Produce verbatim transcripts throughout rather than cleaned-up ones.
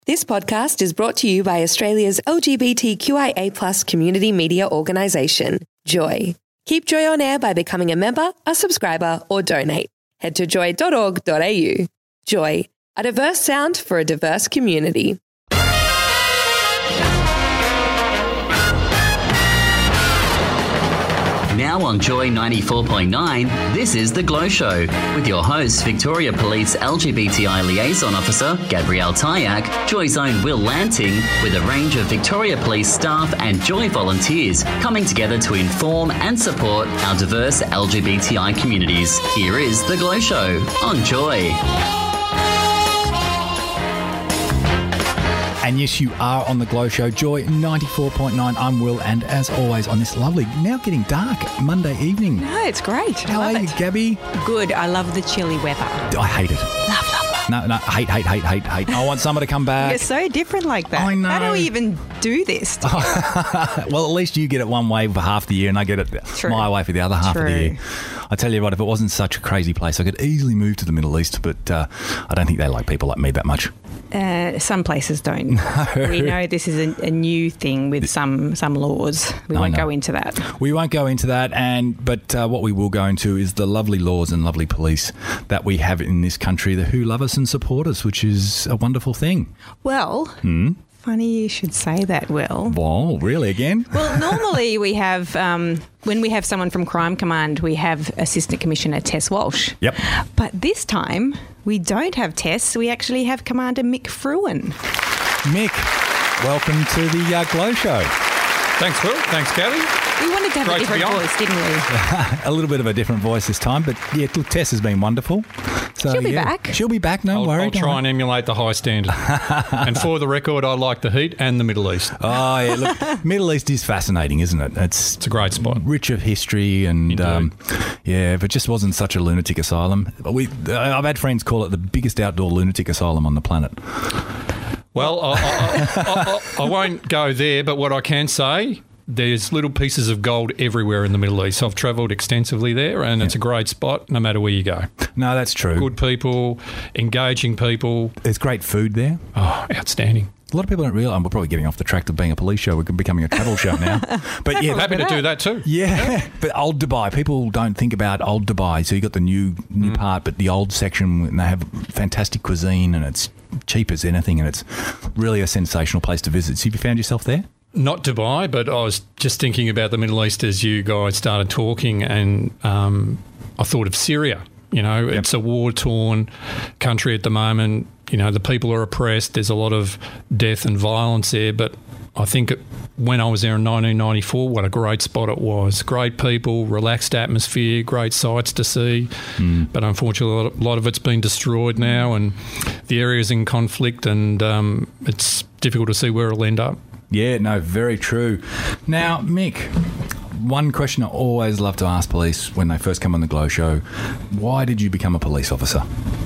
This podcast is brought to you by Australia's L G B T Q I A plus community media organisation, Joy. Keep Joy on air by becoming a member, a subscriber, or donate. Head to joy dot org dot a u. Joy, a diverse sound for a diverse community. Now on Joy ninety-four point nine, this is The Glow Show with your hosts, Victoria Police L G B T I Liaison Officer Gabrielle Tyack, Joy's own Will Lanting, with a range of Victoria Police staff and Joy volunteers coming together to inform and support our diverse L G B T I communities. Here is The Glow Show on Joy. And yes, you are on The Glow Show, Joy ninety-four point nine. I'm Will, and as always on this lovely, now getting dark, Monday evening. No, it's great. How I are love you, it. Gabby? Good. I love the chilly weather. I hate it. Love, love, love. No, no, hate, hate, hate, hate, hate. I want summer to come back. You're so different like that. I know. How do we even do this? Well, at least you get it one way for half the year, and I get it True. my way for the other half True. of the year. I tell you what, if it wasn't such a crazy place, I could easily move to the Middle East, but uh, I don't think they like people like me that much. Uh, some places don't. No. We know this is a, a new thing with some some laws. We I won't know. go into that. We won't go into that, and but uh, what we will go into is the lovely laws and lovely police that we have in this country that who love us and support us, which is a wonderful thing. Well, Hmm? funny you should say that, Will. Wow, really, again? Well, normally we have, um, when we have someone from Crime Command, we have Assistant Commissioner Tess Walsh. Yep. But this time, we don't have Tess. We actually have Commander Mick Fruin. Mick, welcome to the uh, Glow Show. Thanks, Will. Thanks, Gabby. We wanted to have Great a to be different on. voice, didn't we? A little bit of a different voice this time, but yeah, look, Tess has been wonderful. So, She'll be yeah, back. She'll be back, no I'll, worry. I'll don't try worry. and emulate the high standard. And for the record, I like the heat and the Middle East. Oh, yeah, look, Middle East is fascinating, isn't it? It's It's a great spot. rich of history and, Indeed. um, yeah, if it just wasn't such a lunatic asylum. We, I've had friends call it the biggest outdoor lunatic asylum on the planet. Well, I, I, I, I, I won't go there, but what I can say, there's little pieces of gold everywhere in the Middle East. I've travelled extensively there, and it's a great spot no matter where you go. No, that's true. Good people, engaging people. There's great food there. Oh, outstanding. A lot of people don't realise, we're probably getting off the track of being a police show. We're becoming a travel show now. But yeah, Happy to do that too. yeah, but old Dubai, people don't think about old Dubai. So you got the new new Mm. part, but the old section, and they have fantastic cuisine, and it's cheap as anything, and it's really a sensational place to visit. So have you found yourself there? Not Dubai, but I was just thinking about the Middle East as you guys started talking, and um, I thought of Syria. You know, Yep. it's a war-torn country at the moment. You know, the people are oppressed. There's a lot of death and violence there. But I think it, when I was there in nineteen ninety-four, what a great spot it was. Great people, relaxed atmosphere, great sights to see. Mm. But unfortunately, a lot, of, a lot of it's been destroyed now, and the area's in conflict, and um, it's difficult to see where it'll end up. Yeah, no, very true. Now, Mick, one question I always love to ask police when they first come on the Glow Show, why did you become a police officer?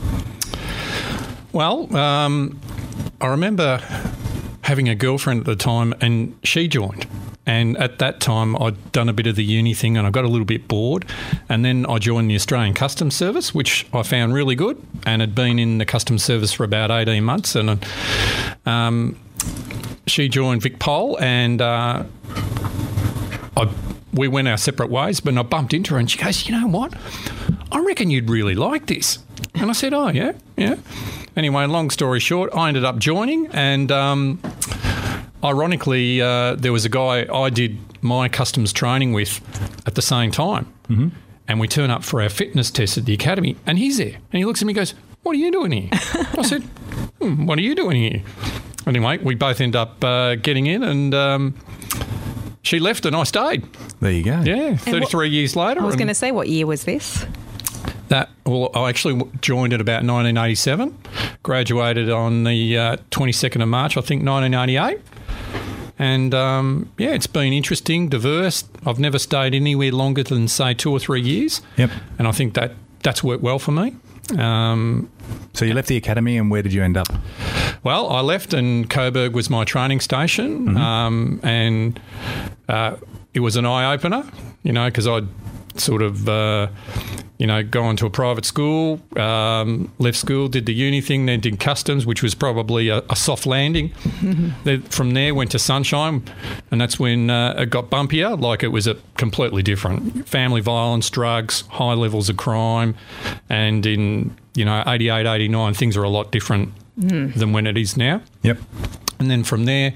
Well, um, I remember having a girlfriend at the time, and she joined. And at that time, I'd done a bit of the uni thing, and I got a little bit bored. And then I joined the Australian Customs Service, which I found really good, and had been in the Customs Service for about eighteen months. And um, she joined Vic Pol, and uh, I, we went our separate ways. But I bumped into her, and she goes, "You know what? I reckon you'd really like this." And I said, "Oh, yeah, yeah." Anyway, long story short, I ended up joining, and um, ironically, uh, there was a guy I did my customs training with at the same time. Mm-hmm. And we turn up for our fitness test at the academy, and he's there. And he looks at me and goes, "What are you doing here?" I said, hmm, "What are you doing here?" Anyway, we both end up uh, getting in, and um, she left and I stayed. There you go. Yeah, thirty-three years later. I was and going to say, what year was this? That, well, I actually w- joined at about nineteen eighty-seven, graduated on the uh, twenty-second of March, I think, nineteen eighty-eight. And, um, yeah, it's been interesting, diverse. I've never stayed anywhere longer than, say, two or three years. Yep. And I think that that's worked well for me. Um, So you left the academy, and where did you end up? Well, I left and Coburg was my training station, Mm-hmm. um, and uh, it was an eye-opener, you know, because I'd sort of, uh, you know, gone to a private school, um, left school, did the uni thing, then did customs, which was probably a, a soft landing. Then from there went to Sunshine, and that's when uh, it got bumpier, like it was a completely different. Family violence, drugs, high levels of crime, and in, you know, eighty-eight, eighty-nine, things are a lot different than when it is now. Yep. And then from there,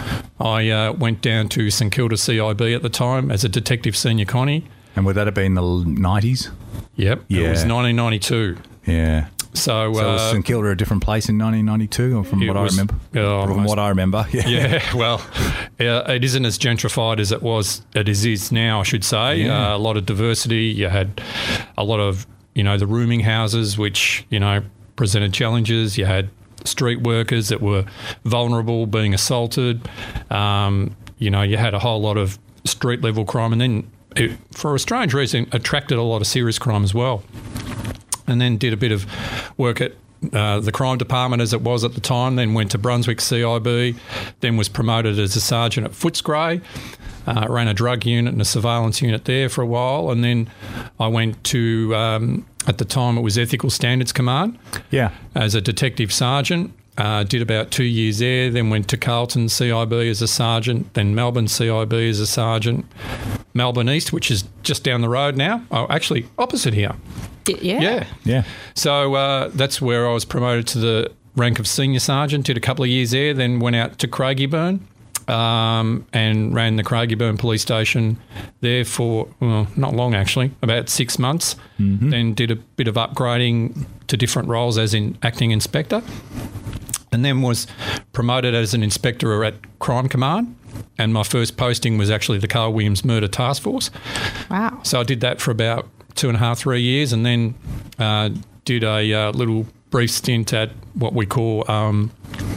I uh, went down to St Kilda C I B at the time as a detective senior connie. And would that have been the nineties? Yep, Yeah. it was nineteen ninety-two. Yeah. So, So was uh, St Kilda a different place in nineteen ninety-two, or from It what was- I remember? oh, from most- what I remember, yeah. yeah, well, uh, it isn't as gentrified as it was, it is, is now, I should say. Yeah. Uh, a lot of diversity. You had a lot of, you know, the rooming houses, which, you know, presented challenges. You had street workers that were vulnerable, being assaulted. Um, you know, you had a whole lot of street level crime, and then it, for a strange reason, attracted a lot of serious crime as well. And then did a bit of work at uh, the crime department as it was at the time, then went to Brunswick C I B, then was promoted as a sergeant at Footscray, uh, ran a drug unit and a surveillance unit there for a while, and then I went to, um, at the time it was Ethical Standards Command, Yeah. as a detective sergeant. Uh, did about two years there, then went to Carlton C I B as a sergeant, then Melbourne C I B as a sergeant, Melbourne East, which is just down the road now. Oh, actually, opposite here. Y- Yeah. Yeah. Yeah. So uh, that's where I was promoted to the rank of senior sergeant, did a couple of years there, then went out to Craigieburn um, and ran the Craigieburn police station there for, well, not long actually, about six months. Mm-hmm. Then did a bit of upgrading to different roles as in acting inspector. And then was promoted as an inspector at Crime Command. And my first posting was actually the Carl Williams Murder Task Force. Wow. So I did that for about two and a half, three years, and then uh, did a uh, little brief stint at what we call um,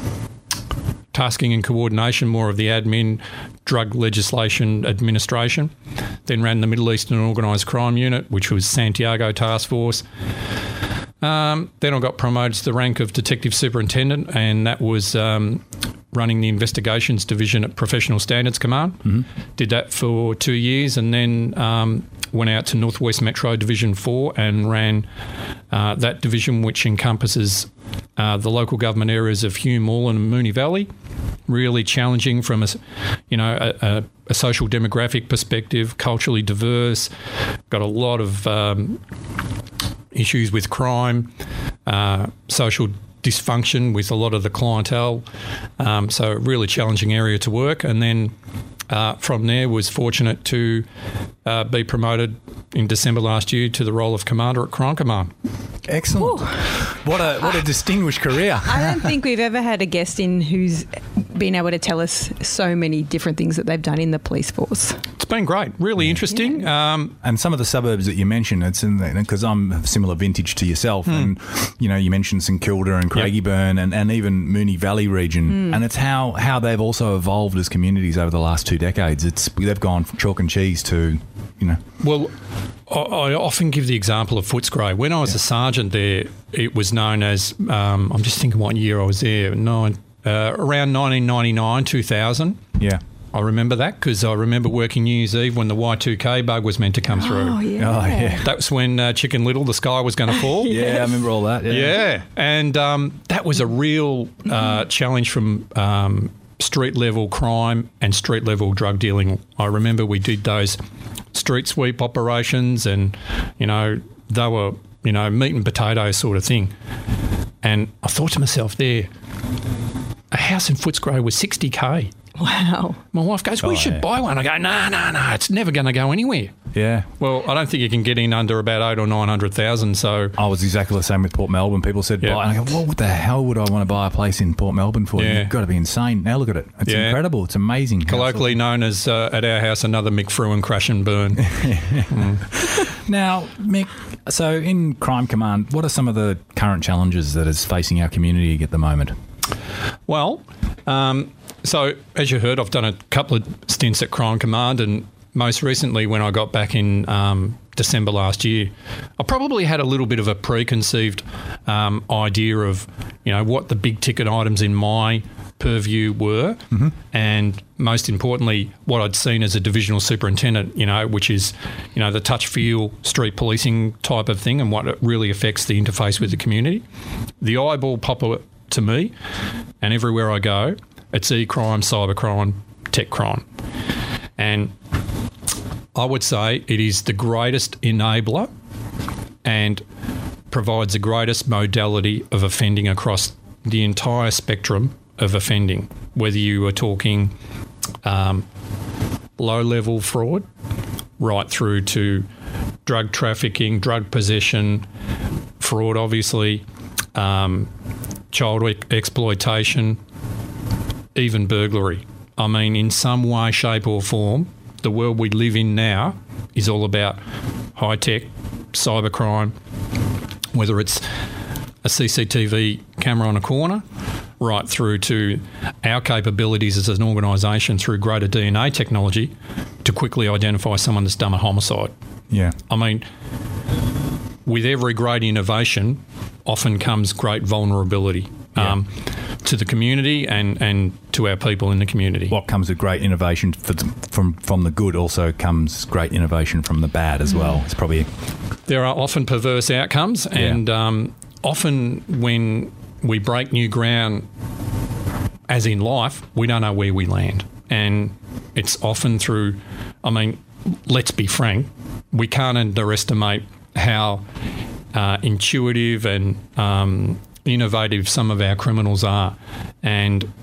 tasking and coordination, more of the admin, drug legislation administration. Then ran the Middle Eastern Organised Crime Unit, which was Santiago Task Force. Um, then I got promoted to the rank of Detective Superintendent, and that was um, running the Investigations Division at Professional Standards Command. Mm-hmm. Did that for two years and then um, went out to Northwest Metro Division four and ran uh, that division, which encompasses uh, the local government areas of Hume, Moreland and Moonee Valley. Really challenging from a, you know, a, a, a social demographic perspective, culturally diverse, got a lot of um, issues with crime, uh, social dysfunction with a lot of the clientele. Um, so a really challenging area to work. And then uh, from there was fortunate to uh, be promoted in December last year to the role of commander at Crime Command. Excellent. What a what a distinguished career. I don't think we've ever had a guest in who's been able to tell us so many different things that they've done in the police force. It's been great, really interesting. Um, And some of the suburbs that you mentioned, it's in there because I'm of similar vintage to yourself, and you know you mentioned St Kilda and Craigieburn and, and even Moonee Valley region, and it's how how they've also evolved as communities over the last two decades. It's they've gone from chalk and cheese to, you know. Well, I, I often give the example of Footscray. When I was a sergeant there, it was known as, um, I'm just thinking what year I was there, nine, uh, around nineteen ninety-nine, two thousand. Yeah. I remember that because I remember working New Year's Eve when the Y two K bug was meant to come through. Oh, yeah. Oh yeah. That was when uh, Chicken Little, the sky was going to fall. Yeah, I remember all that. Yeah. Yeah, and um, that was a real uh, challenge from um, street level crime and street level drug dealing. I remember we did those street sweep operations, and you know they were you know meat and potatoes sort of thing. And I thought to myself, there, a house in Footscray was sixty K. Wow. My wife goes, we Oh, should yeah. buy one. I go, no, no, no, it's never going to go anywhere. Yeah. Well, I don't think you can get in under about eight or nine hundred thousand. So I was exactly the same with Port Melbourne. People said Yeah. buy, and I go, well, what the hell would I want to buy a place in Port Melbourne for? Yeah. You've got to be insane. Now look at it. It's Yeah. incredible. It's amazing. colloquially known as uh, at our house another McFruin crash and burn. Now, Mick, so in Crime Command, what are some of the current challenges that is facing our community at the moment? Well, um, so as you heard, I've done a couple of stints at Crime Command, and most recently when I got back in um, December last year, I probably had a little bit of a preconceived um, idea of you know, what the big ticket items in my purview were, mm-hmm. and most importantly, what I'd seen as a divisional superintendent, you know, which is, you know, the touch feel street policing type of thing and what it really affects the interface with the community. The eyeball popper to me, and everywhere I go, it's e-crime, cybercrime, tech crime. And I would say it is the greatest enabler and provides the greatest modality of offending across the entire spectrum of offending, whether you are talking um, low-level fraud right through to drug trafficking, drug possession, fraud obviously, um, child e- exploitation, even burglary. I mean, in some way, shape or form, the world we live in now is all about high-tech, cybercrime, whether it's a C C T V camera on a corner, right through to our capabilities as an organisation through greater D N A technology to quickly identify someone that's done a homicide. Yeah. I mean, with every great innovation often comes great vulnerability Yeah. um, to the community and, and to our people in the community. What comes with great innovation for the, from from the good also comes great innovation from the bad as well. It's probably... There are often perverse outcomes, Yeah. and um, often when we break new ground, as in life, we don't know where we land. And it's often through, I mean, let's be frank, we can't underestimate how uh, intuitive and um, innovative some of our criminals are. And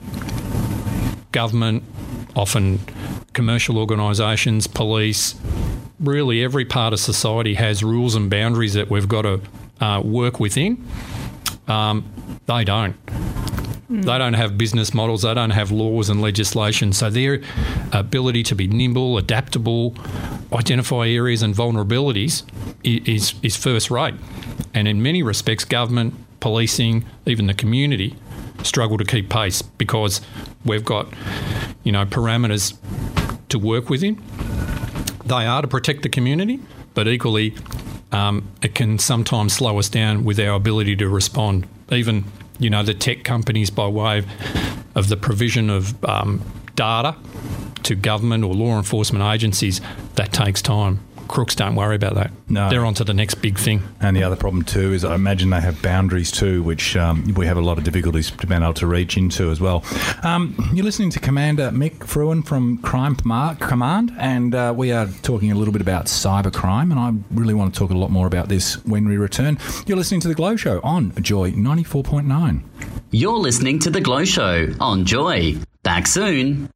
government, often commercial organisations, police, really every part of society has rules and boundaries that we've got to uh, work within. Um, they don't. Mm. They don't have business models. They don't have laws and legislation. So their ability to be nimble, adaptable, identify areas and vulnerabilities is, is first rate. And in many respects, government, policing, even the community struggle to keep pace because we've got, you know, parameters to work within. They are to protect the community, but equally um, it can sometimes slow us down with our ability to respond. Even, you know, the tech companies by way of the provision of um, data to government or law enforcement agencies, that takes time. Crooks don't worry about that. No. They're on to the next big thing. And the other problem too is I imagine they have boundaries too, which um, we have a lot of difficulties to being able to reach into as well. Um, you're listening to Commander Mick Fruin from Crime Command, and uh, we are talking a little bit about cybercrime, and I really want to talk a lot more about this when we return. You're listening to The Glow Show on Joy ninety-four point nine. You're listening to The Glow Show on Joy. Back soon.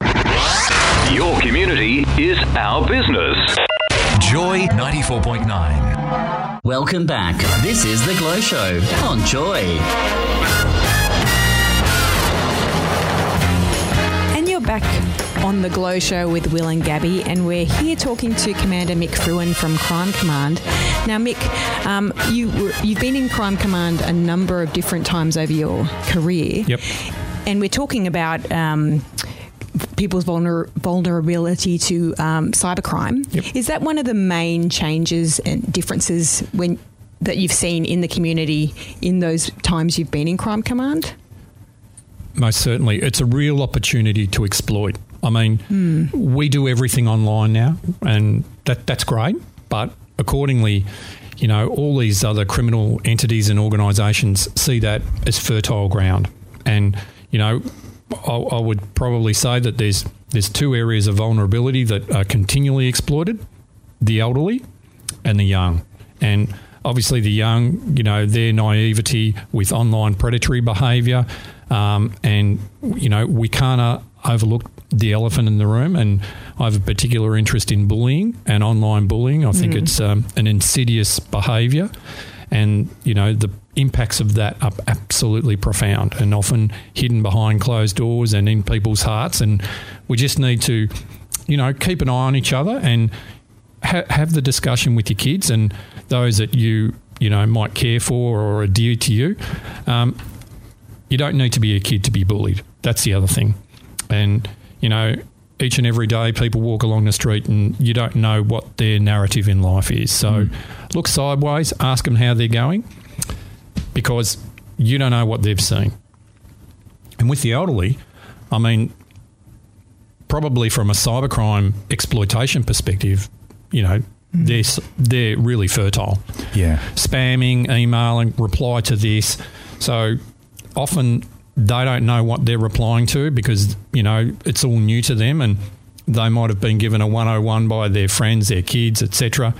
Your community is our business. Joy ninety-four point nine. Welcome back. This is The Glow Show on Joy. And you're back on The Glow Show with Will and Gabby, and we're here talking to Commander Mick Fruin from Crime Command. Now, Mick, um, you were, you've been in Crime Command a number of different times over your career. Yep. And we're talking about um, people's vulner- vulnerability to um, cybercrime. Yep. Is that one of the main changes and differences when that you've seen in the community in those times you've been in Crime Command? Most certainly. It's a real opportunity to exploit. I mean, mm. we do everything online now, and that that's great. But accordingly, you know, all these other criminal entities and organisations see that as fertile ground. And, you know, I, I would probably say that there's there's two areas of vulnerability that are continually exploited: the elderly and the young. And obviously the young, you know, their naivety with online predatory behaviour, um, and, you know, we can't uh, overlook the elephant in the room. And I have a particular interest in bullying and online bullying. I think mm. it's um, an insidious behaviour. And, you know, the impacts of that are absolutely profound and often hidden behind closed doors and in people's hearts. And we just need to, you know, keep an eye on each other and ha- have the discussion with your kids and those that you, you know, might care for or are dear to you. Um, you don't need to be a kid to be bullied. That's the other thing. And, you know, each and every day people walk along the street and you don't know what their narrative in life is. So mm. look sideways, ask them how they're going, because you don't know what they've seen. And with the elderly, I mean, probably from a cybercrime exploitation perspective, you know, mm. they're, they're really fertile. Yeah. Spamming, emailing, reply to this. So often they don't know what they're replying to because, you know, it's all new to them, and they might have been given a one oh one by their friends, their kids, et cetera.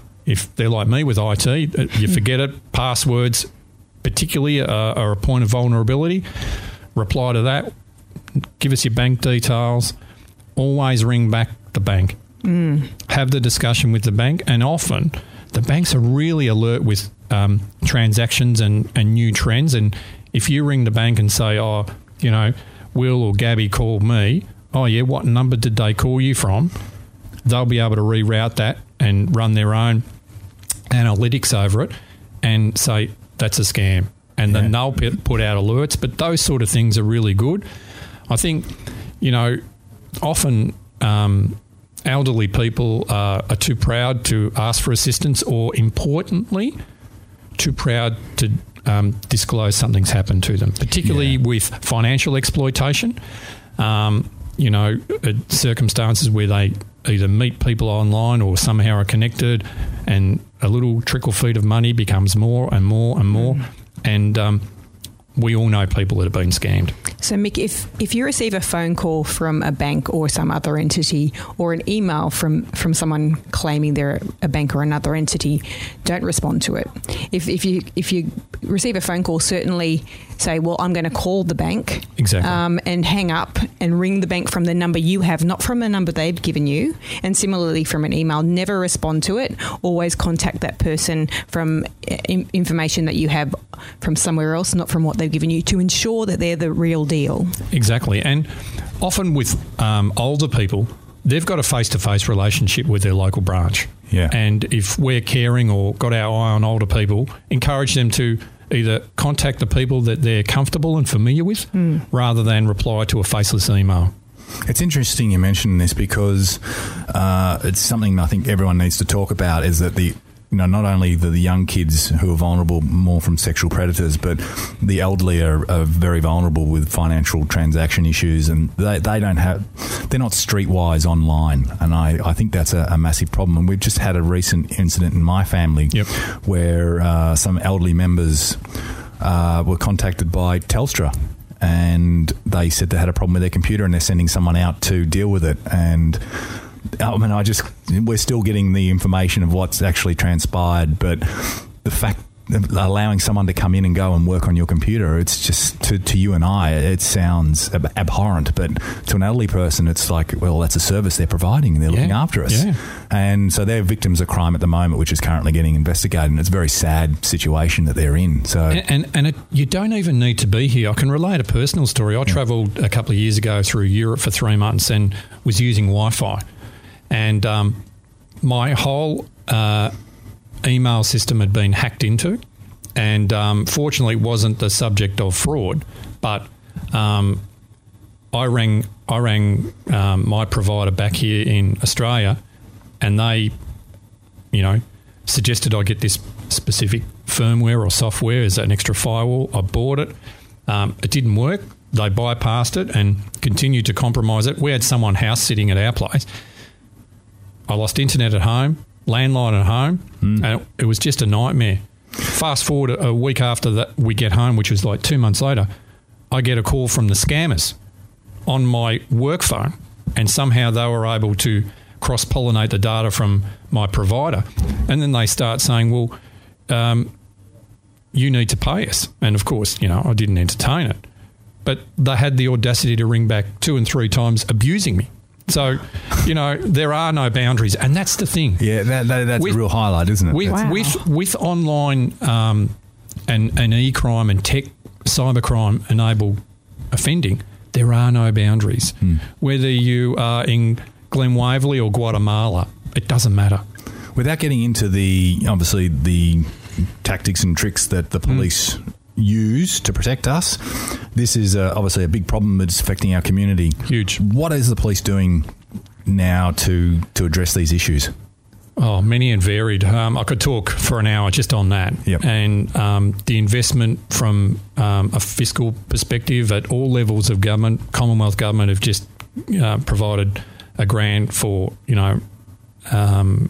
If they're like me with I T, you forget it. Passwords particularly are, are a point of vulnerability. Reply to that. Give us your bank details. Always ring back the bank. Mm. Have the discussion with the bank, and often the banks are really alert with um, transactions and, and new trends. And if you ring the bank and say, oh, you know, Will or Gabby called me, oh, yeah, what number did they call you from? They'll be able to reroute that and run their own analytics over it and say, that's a scam. And yeah. then they'll put out alerts. But those sort of things are really good. I think, you know, often um, elderly people uh, are too proud to ask for assistance, or importantly, too proud to um, disclose something's happened to them, particularly yeah. with financial exploitation. Um, you know, uh, circumstances where they either meet people online or somehow are connected, and a little trickle feed of money becomes more and more and more. Mm. And um, we all know people that have been scammed. So, Mick, if, if you receive a phone call from a bank or some other entity, or an email from, from someone claiming they're a bank or another entity, don't respond to it. If if you if you receive a phone call, certainly say, well, I'm going to call the bank. Exactly. Um, and hang up and ring the bank from the number you have, not from the number they've given you. And similarly from an email, never respond to it. Always contact that person from in- information that you have from somewhere else, not from what they've given you, to ensure that they're the real deal. Exactly. And often with um, older people, they've got a face-to-face relationship with their local branch. Yeah. And if we're caring or got our eye on older people, encourage them to either contact the people that they're comfortable and familiar with mm. rather than reply to a faceless email. It's interesting you mention this because uh, it's something I think everyone needs to talk about, is that the you know, not only the, the young kids who are vulnerable more from sexual predators, but the elderly are, are very vulnerable with financial transaction issues, and they, they don't have, they're not streetwise online. And I, I think that's a, a massive problem. And we've just had a recent incident in my family yep. where uh, some elderly members uh, were contacted by Telstra, and they said they had a problem with their computer and they're sending someone out to deal with it. And I mean, I just, we're still getting the information of what's actually transpired, but the fact of allowing someone to come in and go and work on your computer, it's just, to, to you and I, it sounds ab- abhorrent, but to an elderly person, it's like, well, that's a service they're providing, they're yeah. looking after us. Yeah. And so they're victims of crime at the moment, which is currently getting investigated, and it's a very sad situation that they're in. So, And, and, and it, you don't even need to be here. I can relate a personal story. I yeah. travelled a couple of years ago through Europe for three months and was using Wi-Fi. And um, my whole uh, email system had been hacked into, and um, fortunately it wasn't the subject of fraud, but um, I rang I rang um, my provider back here in Australia, and they, you know, suggested I get this specific firmware or software as an extra firewall. I bought it. Um, it didn't work. They bypassed it and continued to compromise it. We had someone house sitting at our place. I lost internet at home, landline at home, mm. and it was just a nightmare. Fast forward a, a week after that, we get home, which was like two months later, I get a call from the scammers on my work phone, and somehow they were able to cross-pollinate the data from my provider. And then they start saying, well, um, you need to pay us. And, of course, you know, I didn't entertain it. But they had the audacity to ring back two and three times abusing me. So, you know, there are no boundaries, and that's the thing. Yeah, that, that, that's with, a real highlight, isn't it? With wow. with, with online um, and, and e-crime and tech cybercrime enabled offending, there are no boundaries. Hmm. Whether you are in Glen Waverley or Guatemala, it doesn't matter. Without getting into the, obviously, the tactics and tricks that the police mm. use to protect us, this is uh, obviously a big problem that's affecting our community. Huge. What is the police doing now to, to address these issues? Oh, many and varied. Um, I could talk for an hour just on that. Yep. And um, the investment from um, a fiscal perspective at all levels of government, Commonwealth government have just uh, provided a grant for, you know, um,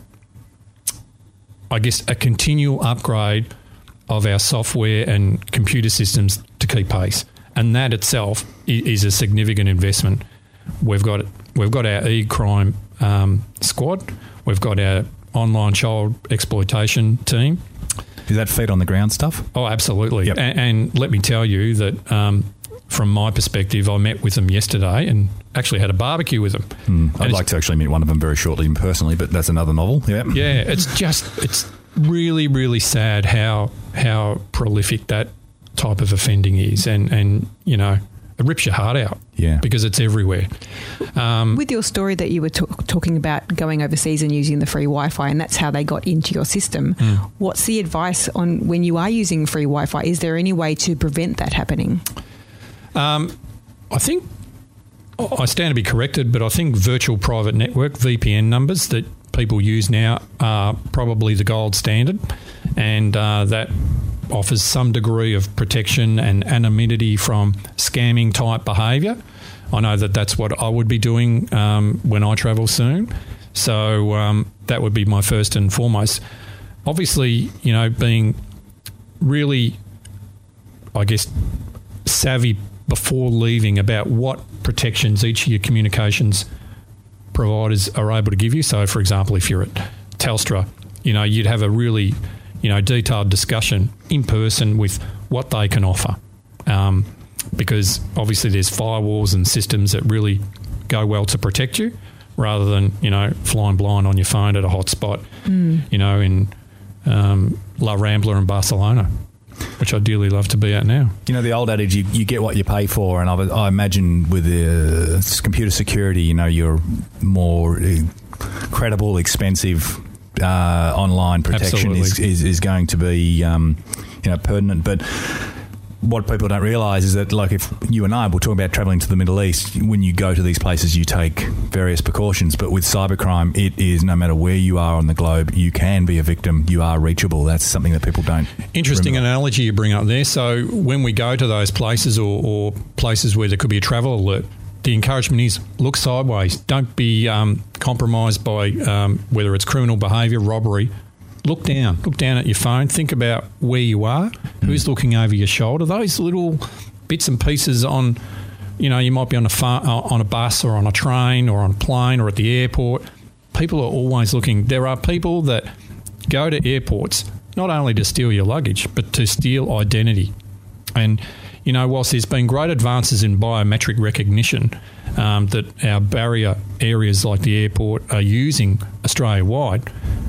I guess a continual upgrade of our software and computer systems to keep pace. And that itself is a significant investment. We've got we've got our e-crime um, squad. We've got our online child exploitation team. Is that feet on the ground stuff? Oh, absolutely. Yep. And, and let me tell you that um, from my perspective, I met with them yesterday and actually had a barbecue with them. Mm, I'd like to actually meet one of them very shortly personally, but that's another novel. Yeah, yeah. It's just it's really really sad how how prolific that type of offending is, and and you know. It rips your heart out, yeah, because it's everywhere. Um, With your story that you were t- talking about going overseas and using the free Wi-Fi, and that's how they got into your system. Mm. What's the advice on when you are using free Wi-Fi? Is there any way to prevent that happening? Um, I think I stand to be corrected, but I think virtual private network V P N numbers that people use now are probably the gold standard, and uh, that offers some degree of protection and anonymity from scamming type behaviour. I know that that's what I would be doing um, when I travel soon. So um, that would be my first and foremost. Obviously, you know, being really, I guess, savvy before leaving about what protections each of your communications providers are able to give you. So, for example, if you're at Telstra, you know, you'd have a really you know, detailed discussion in person with what they can offer. Um, because obviously there's firewalls and systems that really go well to protect you rather than, you know, flying blind on your phone at a hotspot, mm. you know, in um, La Rambla in Barcelona, which I'd dearly love to be at now. You know, the old adage, you, you get what you pay for, and I, I imagine with the uh, computer security, you know, you're more uh, credible, expensive Uh, online protection is, is is going to be um, you know pertinent, but what people don't realise is that, like, if you and I were talking about travelling to the Middle East, when you go to these places, you take various precautions. But with cybercrime, it is no matter where you are on the globe, you can be a victim. You are reachable. That's something that people don't. Interesting remember. Analogy you bring up there. So when we go to those places or, or places where there could be a travel alert, the encouragement is look sideways. Don't be um, compromised by um, whether it's criminal behaviour, robbery. Look down. Look down at your phone. Think about where you are, mm. who's looking over your shoulder. Those little bits and pieces on, you know, you might be on a far, on a bus or on a train or on a plane or at the airport. People are always looking. There are people that go to airports not only to steal your luggage but to steal identity. And you know, whilst there's been great advances in biometric recognition um, that our barrier areas like the airport are using Australia-wide,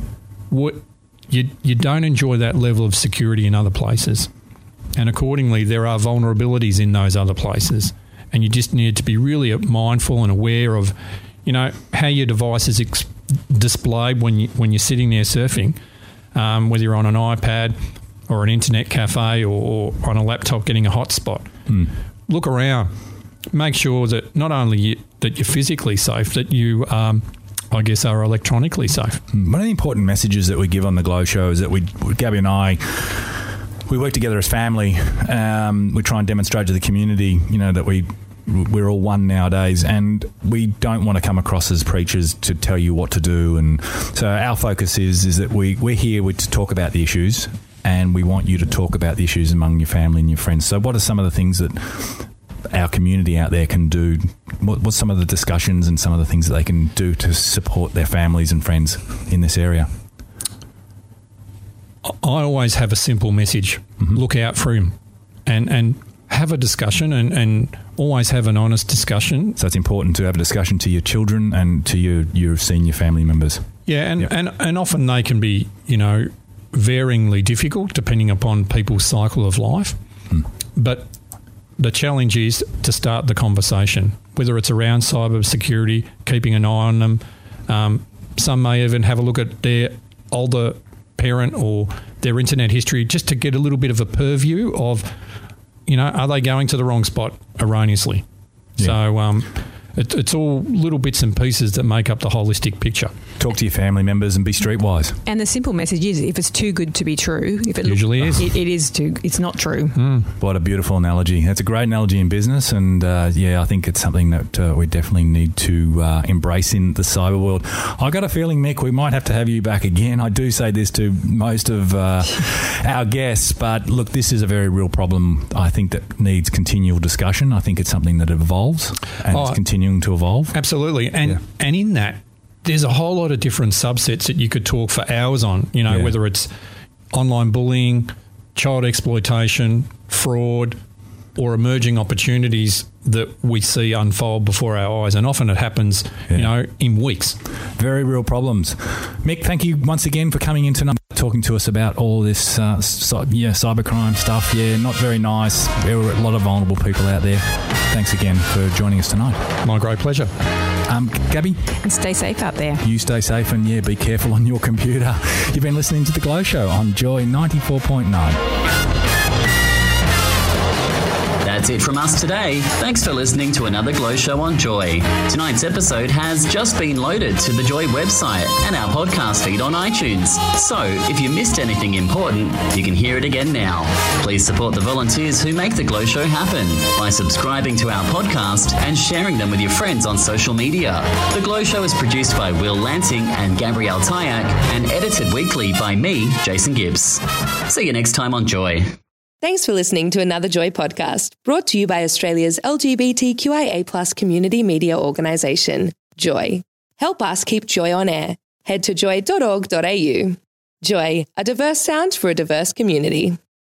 what, you, you don't enjoy that level of security in other places. And accordingly, there are vulnerabilities in those other places. And you just need to be really mindful and aware of, you know, how your device is ex- displayed when, you, when you're sitting there surfing, um, whether you're on an iPad or an internet cafe or, or on a laptop getting a hotspot. Mm. Look around. Make sure that not only you, that you're physically safe, that you, um, I guess, are electronically safe. One of the important messages that we give on the Glow Show is that we, Gabby and I, we work together as family. Um, we try and demonstrate to the community, you know, that we we're all one nowadays, and we don't want to come across as preachers to tell you what to do. And so our focus is is that we we're here to talk about the issues. And we want you to talk about the issues among your family and your friends. So what are some of the things that our community out there can do? What, what's some of the discussions and some of the things that they can do to support their families and friends in this area? I always have a simple message. Mm-hmm. Look out for him and, and have a discussion and, and always have an honest discussion. So it's important to have a discussion to your children and to your, your senior family members. Yeah, and, yep. and, and often they can be, you know, varyingly difficult depending upon people's cycle of life. Mm. But the challenge is to start the conversation, whether it's around cyber security, keeping an eye on them. Um, some may even have a look at their older parent or their internet history just to get a little bit of a purview of, you know, are they going to the wrong spot erroneously? Yeah. So um, it, it's all little bits and pieces that make up the holistic picture. Talk to your family members and be streetwise. And the simple message is, if it's too good to be true, if it usually look, is, it, it is too. It's not true. Mm. What a beautiful analogy. That's a great analogy in business, and uh, yeah, I think it's something that uh, we definitely need to uh, embrace in the cyber world. I got a feeling, Mick, we might have to have you back again. I do say this to most of uh, our guests, but look, this is a very real problem. I think that needs continual discussion. I think it's something that evolves, and oh, it's continuing to evolve. Absolutely, and yeah. and in that, there's a whole lot of different subsets that you could talk for hours on. You know, yeah. whether it's online bullying, child exploitation, fraud, or emerging opportunities that we see unfold before our eyes. And often it happens, yeah. you know, in weeks. Very real problems. Mick, thank you once again for coming in tonight, talking to us about all this uh, cy- yeah, cybercrime stuff. Yeah, not very nice. There were a lot of vulnerable people out there. Thanks again for joining us tonight. My great pleasure. Um, Gabby? And stay safe out there. You stay safe, and yeah, be careful on your computer. You've been listening to The Glow Show on Joy ninety-four point nine. That's it from us today. Thanks for listening to another Glow Show on Joy. Tonight's episode has just been loaded to the Joy website and our podcast feed on iTunes. So, if you missed anything important, you can hear it again now. Please support the volunteers who make the Glow Show happen by subscribing to our podcast and sharing them with your friends on social media. The Glow Show is produced by Will Lansing and Gabrielle Tyak and edited weekly by me, Jason Gibbs. See you next time on Joy. Thanks for listening to another Joy podcast, brought to you by Australia's L G B T Q I A plus community media organisation, Joy. Help us keep Joy on air. Head to joy dot org dot a u. Joy, a diverse sound for a diverse community.